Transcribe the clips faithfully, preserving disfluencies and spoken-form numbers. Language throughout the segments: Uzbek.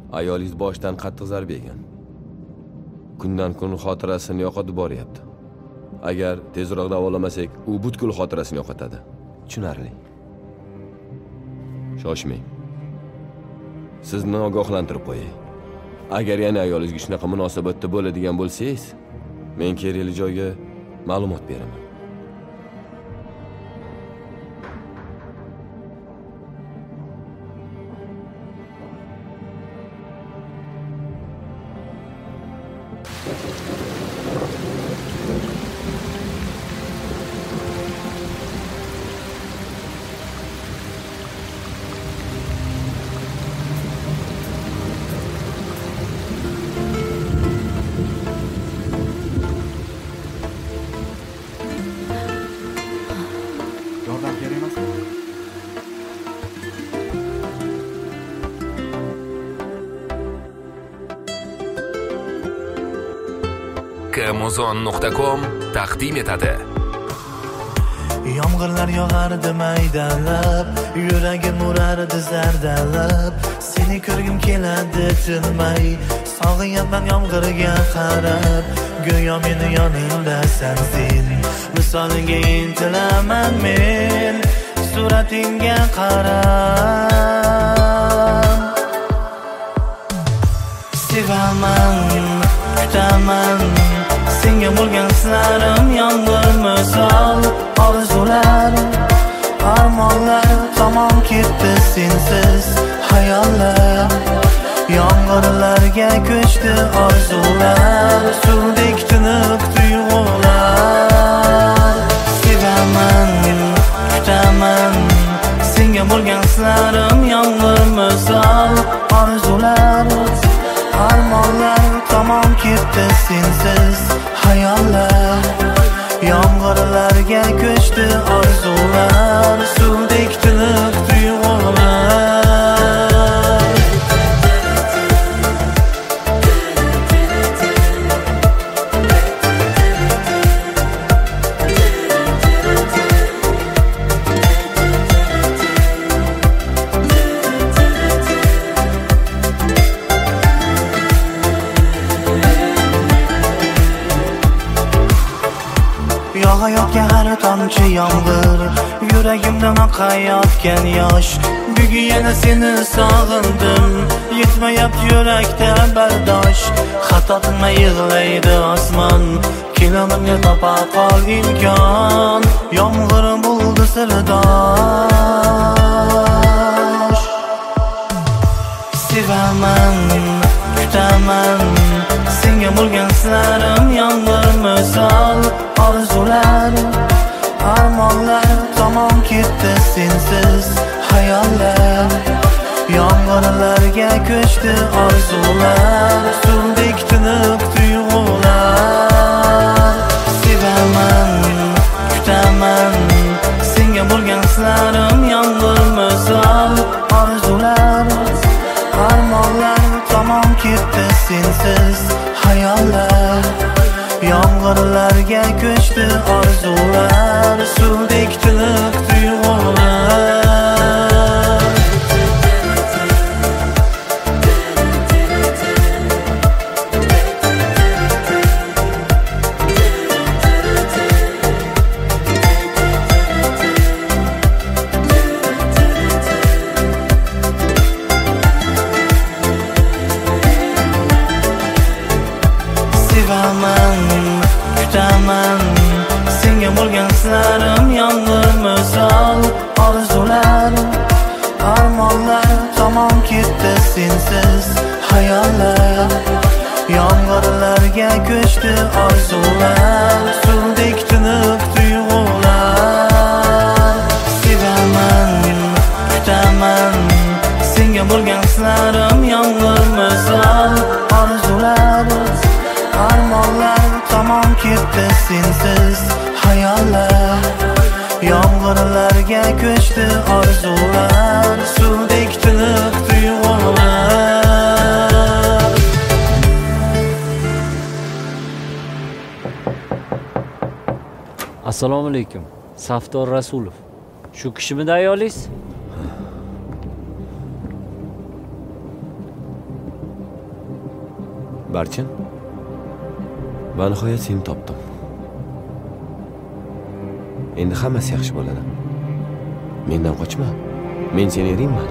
Ayolingiz boshdan qattiq zarba yegan. Kundan kun xotirasini yo'qotib boryapti. Agar tezroq davolamasak, u butkul xotirasini yo'qotadi. Tushunarli. Shoshmang. Sizni ogohlantirib qo'yay. Agar yana ayolingizga shunaqa munosabatda bo'ladigan bo'lsangiz, men kerakli joyga ma'lumot beraman. amazon nuqta com taqdim etadi. Yomg'irlar yog'ardi maydalab, yuragim urardi zardalab. Seni ko'rgim keladi tinmay, sog'inyaman yomg'irga qarab. Go'yo meni yonimdasan sen, misolinga intilaman men, suratingga qarab. Sevaman, kutaman, senga bo'lgan hislarim yomg'ir misol. Orzular, armonlar tamom ketdi sensiz. Hayollar, yomg'irlarga ko'chdi orzular. Suvdek tiniq tuyg'ular. Sevaman, kutaman, senga bo'lgan hislarim yomg'ir misol. Orzular, armonlar tamom ketdi sensiz. Hayollar, yomg'irlarga ko'chdi orzular. Suvdek tiniq tuyg'ular. Yog'ayotgan har tomchi yomg'ir, yuragimdan oqayotgan yosh. Bugun yana seni sog'indim, yetmayapti yurakda bardosh. Xato qilmay yig'laydi osmon, kelamimga topa qol imkon. Yomg'ir bo'ldi sirdosh. Sevaman, kutaman, senga bo'lgan hislarim yomg'ir misol. Orzular, armonlar tamom ketdi sensiz. Hayollar, yomg'irlarga ko'chdi orzular. Suvdek tiniq tuyg'ular. Sevaman, kutaman, senga bo'lgan hislarim yomg'ir misol. Orzular, armonlar tamom ketdi sensiz. Hayollar, yomg'irlarga ko'chdi orzular. Suvdek tiniq tuyg'ular. Sevaman, kutaman, senga bo'lgan hislarim yomg'ir misol. Orzular, armonlar tamom ketdi sensiz. Hayollar, yomg'irlarga ko'chdi orzular. Suvdek tiniq tuyg'ular. Sevaman, kutaman, senga bo'lgan hislarim yomg'ir misol. Orzular, armonlar tamom ketdi sensiz. Hayollar, yomg'irlarga ko'chdi orzular. Suvdek tiniq tuyg'ular. Assalomu alaykum. Safdor Rasulov. Shu kishimidi ayolingiz? Barchin, va nihoyat seni topdim. Endi hammasi yaxshi bo'ladi. Mendan qochma. Men seni eringman.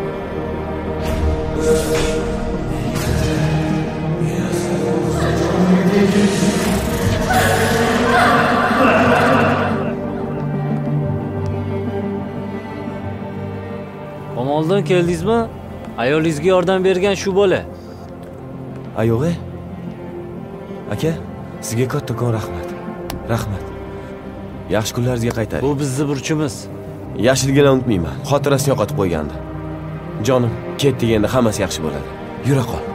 Qamoqdan keldingizmi? Ayolingizga yordam bergan shu bola. Ayog'i? Aka, sizga kattakon rahmat. Rahmat. Yaxshi kunlaringizga qaytaring. Bu bizning burchimiz. Yashilgina unutmayman. Xotirasini yo'qotib qo'ygandi. Jonim, ketdik endi, hammasi yaxshi bo'ladi. Yura qol.